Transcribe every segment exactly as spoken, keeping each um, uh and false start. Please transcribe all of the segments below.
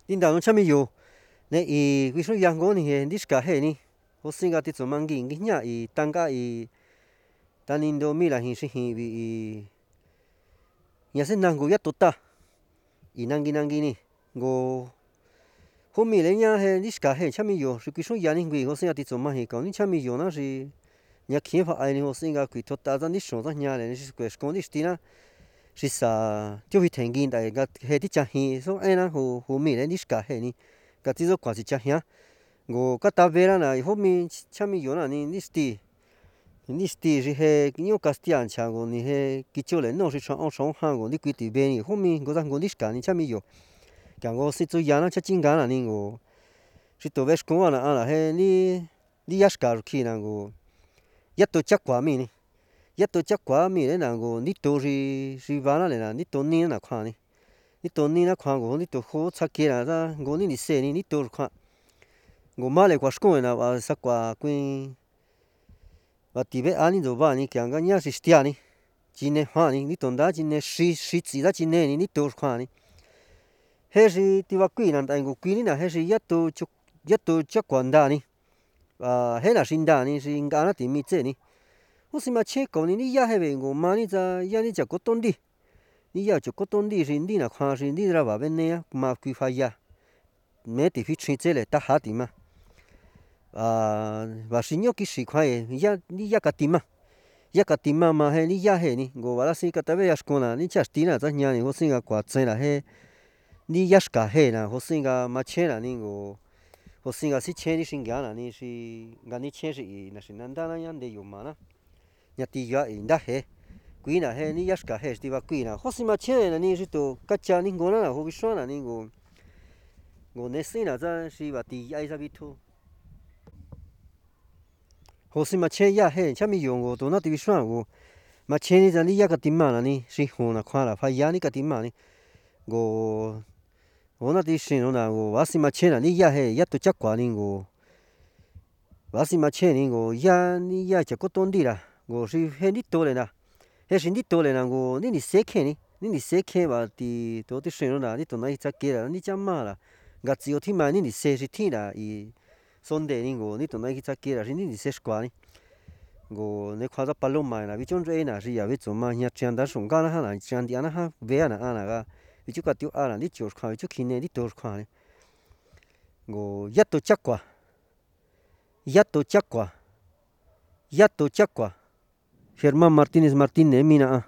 Tinda no chamiyo ne y visual yango ni he diska he ni hosinga titso mangi ngiña y tanga y tanindo mila hi xiji y ñasenango yatota y nangi nangi ni ngo jumi leña he diska he chamiyo xukixo yani ngui hosia titso maji kauni chamiyo na xi ña kjifa ani hosinga kui tota dani xon daña le xi kue xkondi xtina xisa tiovi tengi nda he tichaji so ena jo jumi le diska he ni katiso kua sichajia ngo kata vera na jomi chamiyo na ni nisti nisti xi je ño kastia nchago ni je kichole no xi xa'on xa'on jan ngo ni kuiti veni jomi ngo sango diska ni chamiyo kiango sitsoyana chachinga na ni ngo xito vexkon na a je ni ni yaxka kjina ngo yato chakua mi ni yato chakua mi na ngo ndito xi xi vana le na ndito ni na kjuan ni ndito ni na kjuan ngo ndito jo tsakera sa ngo ni nise ni ndito kjuan ngo male kua xkon na va sakua kuin va tive'a ni ndo vani kianga ña xi xtia ni chine jan ni ndito nda chine xi xitsi nda chine ni ndito kjuan ni je xi tiva kui na nda ngu kui ni na je xi yato yato chakua nda ni va je na xi nda ni xi ngana timitse ni josi machen kauni ni ya je ve ngo mani tsa ya ni chako tondi ni ya chako tondi xi ndi na kjuan xi ndi ra va venea ma kui falla me ti fichrin tse le taja ti ma va xiño kixi kjuan ya ni ya katima ya katima ma je ni ya je ni ngo valasin katave yaxkona ni chaxtina tsa jña ni josinga kuatsena je ni yaxka je na josinga machjena ni ngo josinga sichjeni xingia na ni xi nga ni chjen xi naxinanda ña ndeyo mana ña tiya y nda je kui na je ni yaxka je tiva kui na josi machjen na ni xito kacha ni ngona na jo bixan na ni ngo ngo nesina tsa xi va tiya sa bitju josi machjen ya je chamiyo ngo tona ti bixan ngo machjeni tsa ni ya katima na ni xi jon na kjuan la falla ni katima ni ngo ona ti xino na ngo vasi machjen na ni ya je yato chakua ni ngo vasi machjen ni ngo ya ni ya chako tondi ra ngo xi je ndito le na je xi ndito le na ngo ni nise kjen ni ni nise kjen va ti to ti xino na ndito na tsakera ni chama ra ngatsio tjima ni nise xi tjinra y sonde ni ngo ndito na tsakera xi ni nise xkua ni ngo ne kjua tsa paloma na bichon nr'ena xi ya bitso ma ña chrian nda xungana jan na chrian nti'ana jan vea na a na ga bichu katio a na ndicho xkjuan bichu kjine ndito xkjuan ni ngo yato chakua yato chakua yato chakua Germán Martinez Martinez mi na'a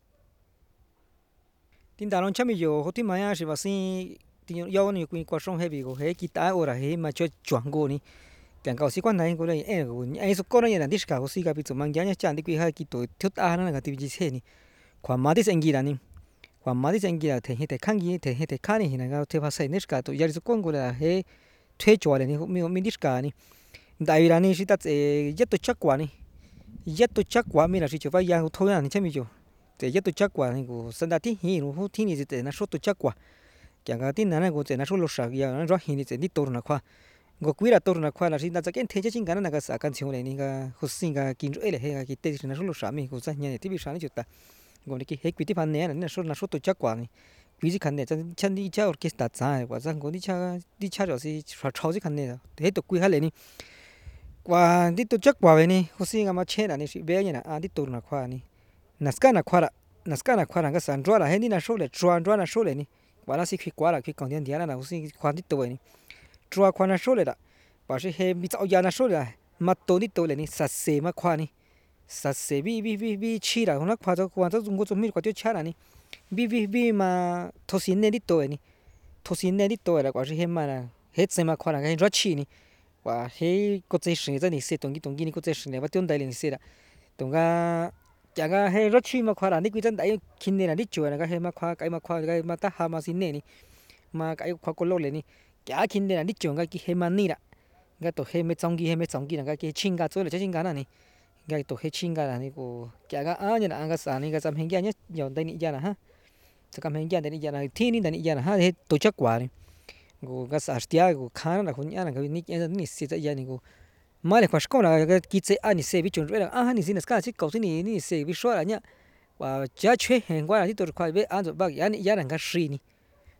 tindaron chamiyo jo timaña xi vasin tiño'yo ni kui kuaxon je vi go je kita hora je macho chuango ni tianga si kuanda ngo le e go ai so kona na dishka go si ga bitso mangya nya chandi kui ha kito tiota na ga tibi se ni kwa ma di sengira ni kwa ma di sengira te te kangi te te kani hina ga te fa sai nishka to yari so kongo la he thwe chwale ni mi mi dishka ni ndai ra ni shi ta tse yeto chakwa ni yeto chakwa mi la shi chwa ya tho na ni chamiyo te yeto chakwa ni go sanda ti hi ru hu ti ni te na shoto chakwa kya ga ti na na go te na sholo sha ya na ro hi ni te ni tor na kwa ngo kuira tor na kwa la shi na tsa ken te che chingana na ga sa kan chiu le ni ga husinga kin ro ele he ga ki te na sholo sha mi go sa nya ti bi sha ni chuta ngo ni ki he kwi ti pan ne na na sholo na shoto chakwa ni kwi ji kan ne chan chan di cha orchestra tsa wa sa ngo ni cha di cha ro si chwa chao ji kan ne he to kwi ha le ni kwa di to chakwa ve ni husinga ma che na ni shi be nya na a di tor na kwa ni naska na kwa ra naska na kwa ra ga san ro la he ni na shole chwa ro na shole ni wala si kwi kwa la kwi kon dian dia na husi kwa di to ve ni chwa kwa na shole da ba shi he mi tsao ya na shole la ma to di to le ni sa se ma kwa ni sa se bi bi bi bi chi ra na kwa zo kwa zo ngo zo mi kwa ti cha na ni bi bi bi ma to sin ne di to ve ni to sin ne di to la kwa shi he ma na he tse ma kwa la ga ro chi ni wa he ko tse shin za ni se tong gi tong gi ni ko tse shin le ba tion dai le ni se da tong ga ya ga he ro chi ma kwa la ni kwi zan dai kin ne na di chu na ga he ma kwa kai ma kwa ga ma ta ha ma sin ne ni ma kai kwa ko lo le ni kya kin ne na di chu ga ki he ma ni ra ga to he me chong gi he me chong gi na ga ki chin ga zo le chin ga na ni ga to he chin ga na ni ko kya ga a nya na ga sa ni ga sam he ga nya yo dai ni ya na ha sa kam he ga dai ni ya na thi ni dai ni ya na ha he to chak kwa ni go ga sa stia go khana na kun ya na ga ni ni si za ya ni go ma le kwa shko na ga ki tse a ni se bi chun re a ha ni si na ska si ko si ni ni se bi shwa la nya wa cha chue hen kwa ni to kwa be a zo ba ya ni ya na ga shi ni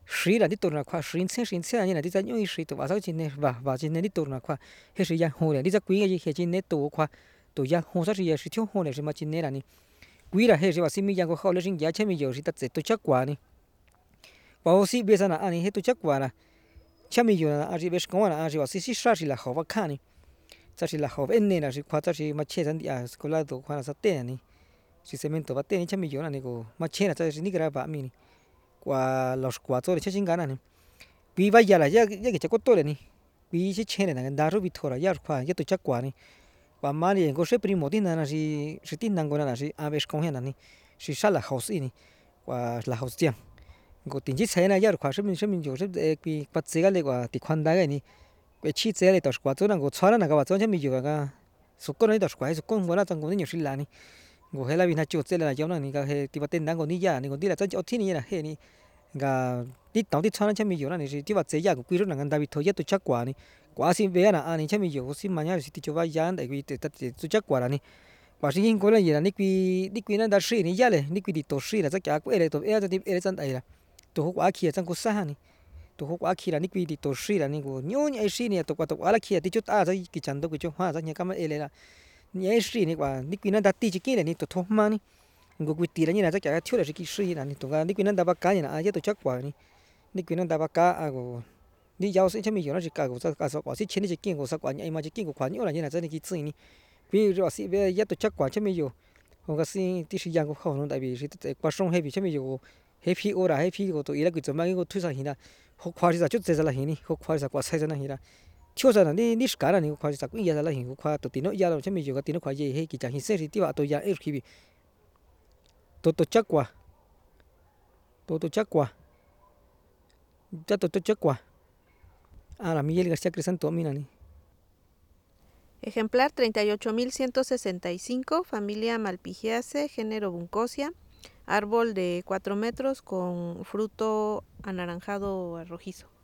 xí là đi tổ nào khoa xí xe xí xe như là đi ra những xí tổ vào sau chín này và và chín này đi tổ nào khoa hết xí giang hồ này đi ra quý cái gì hết chín này tổ khoa tổ giang hồ sao xí xí thiếu hồ này xí mà chín này là ni quý là hết xí và xí mi giang có khâu lấy sinh giá chế mi nhiều xí tật tổ chắc quả ni bảo xí bây giờ là anh hết tổ chắc quả là chế mi nhiều là anh chỉ biết có là anh chỉ bảo xí xí sao xí là khó và khăn ni sao xí là khó bên này là xí khoa sao xí mà chế sản địa có là tổ khoa là sao tên ni xí cemento và tên chế mi nhiều là ni có mà chế là sao xí ni cái là mi ni qua los cuatro de chachin gana ni pi vaya la ya ya que chacoto le ni pi si chene na da ro bitora ya kwa ya to chakwa ni pa mali ngo se primo tin na si si tin na ngona na si a ves con hena ni si sala house ni qua la house tiang ngo tin ji chena ya kwa se min se min jo se pi pat se ga le kwa ti khwan da ga ni que chi se le to cuatro na ngo chara na ga ba chon mi jo ga su ko ni to kwa su ko ngona tang ngo ni si la ni ngo hela bi na chu se la yo na ni ga he ti pa ten na ngo ni ya ni ngo ti la cha cho thi ni na he ni ga tí tao tí chana chăm mi yo na ni tí va chế ya của quý rồi là ngân David thôi ya tôi chắc quả ni quả xin về là anh chăm mi yo xin mà nhá thì cho vay giá để quý để tôi chắc quả là ni quả xin có là gì là ni quý ni quý nó đã sĩ ni ya le ni quý đi tổ sĩ là chắc cả của ele tổ ele thì ele chân đây là tổ quả kia chân có sa ni tổ quả kia là ni quý đi tổ sĩ là ni của nhớ nhớ sĩ ni tổ quả tổ quả là kia tí chút ta rồi cái chân đó cái chỗ hoa rồi nhớ cái ele là nhớ sĩ ni quả ni quý nó đã tí chỉ kia là ni tổ thô mà ni ngo quý tí là như là chắc cả thiếu là cái sĩ là ni tổ cái ni quý nó đã bắt cá như là ai tôi chắc quả ni ni quý nó đã bắt cá à của ni giáo sĩ cho mình nó chỉ cả của sao cả sao quả sĩ trên đi chỉ kinh của sao quả như mà chỉ kinh của quả như là như là真係cái gì ni vì rồi sĩ về ya tôi chắc quả cho mình yo còn cái sĩ tí sĩ giang của họ nó tại vì sĩ quả sông hay bị cho mình yo hay phi ora hay phi của tôi ý là cái chỗ mà cái của thuê sao hiện là họ khoa ra chút giờ là hiện ni họ khoa ra quả sai ra hiện là chưa ra là ni ni cả là ni khoa ra cũng giờ là hiện khoa tôi tí nó giờ là cho mình yo cái tí nó khoa gì hay cái chẳng hiện sẽ thì tí vào tôi giờ ấy khi tôi tôi chắc quả tôi tôi chắc quả ya tôi tôi chắc quả à là Miguel García Crisanto mina ni Ejemplar treinta y ocho mil ciento sesenta y cinco, familia Malpighiaceae, género Buncosia, árbol de cuatro metros con fruto anaranjado o rojizo.